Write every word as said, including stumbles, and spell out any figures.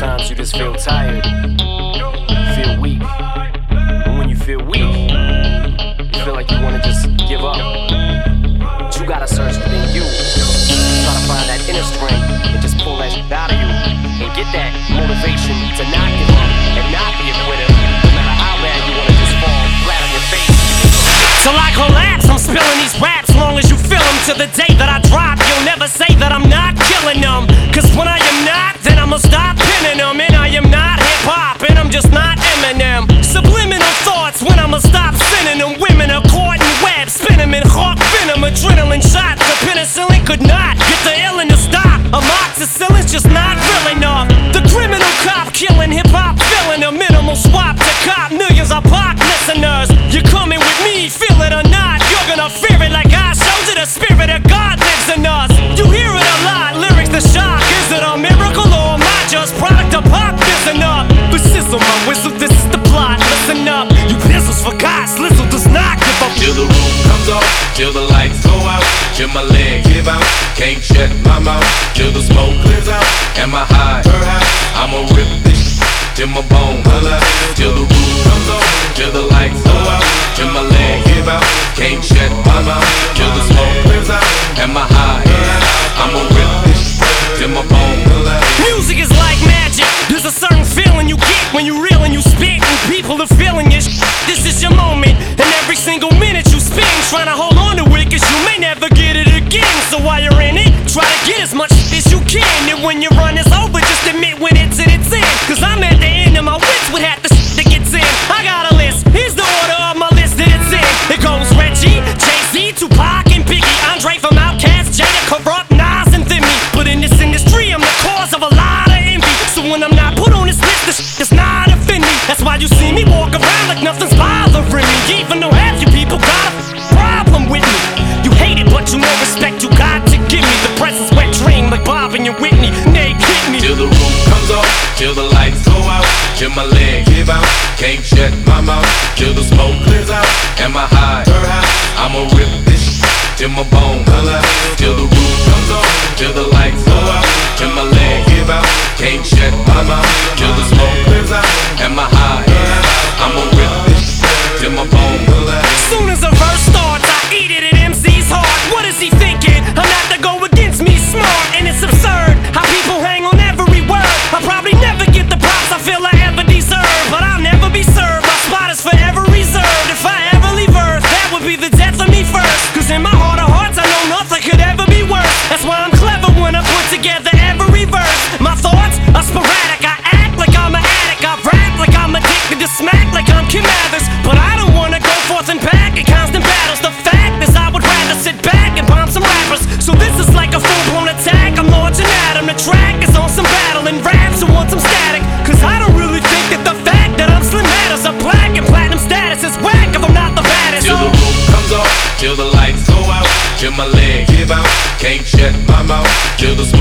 Sometimes you just feel tired, you feel weak. And when you feel weak, you feel like you wanna just give up. But you gotta search within you. Try to find that inner strength and just pull that shit out of you. And get that motivation to not give up and not be a quitter. No matter how bad you wanna just fall flat on your face. Till I collapse, I'm spilling these raps. Long as you feel them, to the day that I drop, you'll never say that I'm not killing them. Cause when I am not, then I'ma stop pinning them. And I am not hip-hop, and I'm just not Eminem. Subliminal thoughts when I'ma stop sending them. Women are caught in webs, spin them in hawk venom. Adrenaline shots, the penicillin could not get the illin to stop. Amoxicillin's just not real enough. The criminal cop killing hip-hop, filling a minimal swap to cop millions of pop listeners. You're coming with me, feel it or not, you're gonna fear it like I showed you. The spirit of God lives in us. You hear it a lot, lyrics the shock. Is it a miracle or am I just product of pop? Listen up, the sizzle, my whistle, this is the plot. Listen up, you pistols for God, Slizzle does not give up. Till the roof comes off, till the lights go out, till my leg give out, can't shut my mouth, till the smoke clears out. Am I high? I'ma rip this till my bone holla. Till the roof comes off, till the lights go out, till my leg give out, can't shut my mouth, till the smoke clears out. Am I high? I'ma rip this till my bone holla. Music is like magic. There's a certain feeling you get when you reel and you spit, and people are feeling it. This is your moment, and every single minute you spend trying to hold on to it, cause you may never get it again. So while you're in it, try to get as much as you can. And when your run is over, just admit when it's in its end. Cause I'm at the end of my wits with half the shit that gets in. I got a list, here's the order of my list that it's in. It goes Reggie, Jay-Z, Tupac, and Biggie, Andre from Outkast, Jada, Corrupt, Nas, and Thimmy. But in this industry, I'm the cause of a lot of envy. So when I'm not put on this list, the shit does not offend me. That's why you see me walk around like nothing's bothering me. Even though half you people got a problem with me. You hate it, but you know respect you got to give me. The presence wet dream like Bob and your Whitney. Nay, hit me. Till the roof comes off, till the lights go out, till my leg give out, can't shut my mouth, till the smoke clears out. Am I high? I'ma rip this till my bone holla. Till the roof comes off, till the lights go out, till my leg give out, can't shut my mouth, till the smoke clears out. Am I high? I'ma rip this till my bone holla. Soon as a verse starts, I eat it at M C's heart. What is he thinking? I'm not to go against me, smart, and it's absurd how people hang on every word. I'll probably never get the props I feel I ever deserve, but I'll never be served. My spot is forever reserved. If I ever leave Earth, that would be the death of me first. Cause in my heart of hearts, I know nothing could ever be worse. That's why I'm clever when I put together every verse. My thoughts are sporadic. I act like I'm an addict. I rap like I'm addicted to smack like I'm Kim Mathers. But I don't wanna go forth and back in constant battles. The fact is I would rather sit back and bomb some rappers. So this is like a full-blown attack. I'm launching at 'em. The track is on some battle and raps who want some static. Cause I don't really think that the fact that I'm Slim matters. A black and platinum status is whack if I'm not the baddest. Till the roof comes off, till the lights go out, till my leg give out, can't shut my mouth, till the smoke